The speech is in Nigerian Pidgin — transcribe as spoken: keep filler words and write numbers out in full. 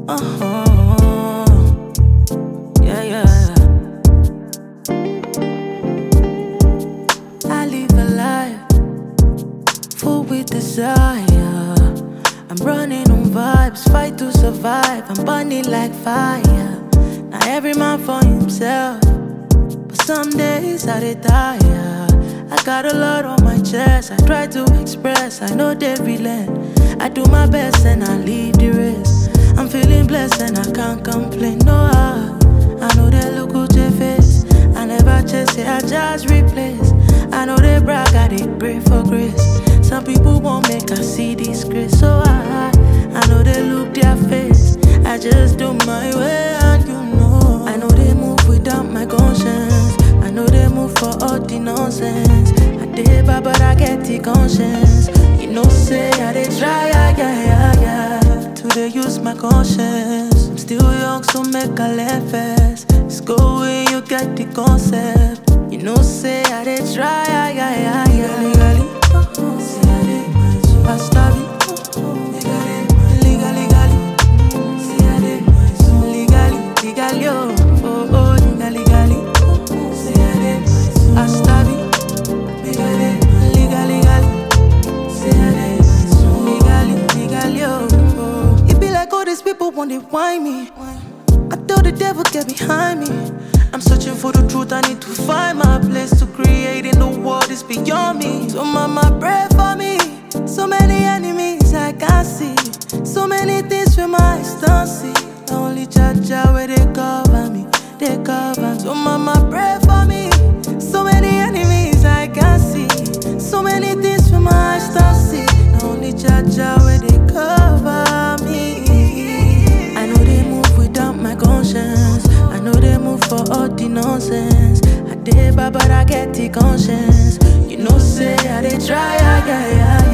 Uh-huh. Yeah, yeah. I live a life full with desire. I'm running on vibes, fight to survive. I'm burning like fire. Now every man for himself, but some days I dey tire. I got a lot on my chest, I try to express, I know they relent. I do my best and I leave the rest. I'm feeling blessed and I can't complain, no I, I know they look good to face. I never chase it, I just replace. I know they brag, I they pray for grace. Some people won't make I see disgrace, so I, I know they look their face. I just do my way and you know I know they move without my conscience. I know they move for all the nonsense. I did bad but I get the conscience. You know say I they try, yeah, yeah, yeah. To they use my conscience. I'm still young so make I laugh fast. It's go when you get the concept. You know say I they try, yeah, yeah, yeah. Legally, say I they pasta legally, legally, say I they legally, legally, oh, oh, oh, legally, legally. People want to whine me. I tell the devil get behind me. I'm searching for the truth, I need to find my place. To create in the world is beyond me. So mama pray for me. So many enemies I can't see. So many things with my eyes don't see. Only Jaja where they cover me, they cover me. So mama pray for me. So many enemies I can't see. So many things with my eyes don't see. Only Jaja where they cover me. I know they move for all the nonsense. I did bad but I get the conscience. You know say I they try, yeah, yeah, yeah.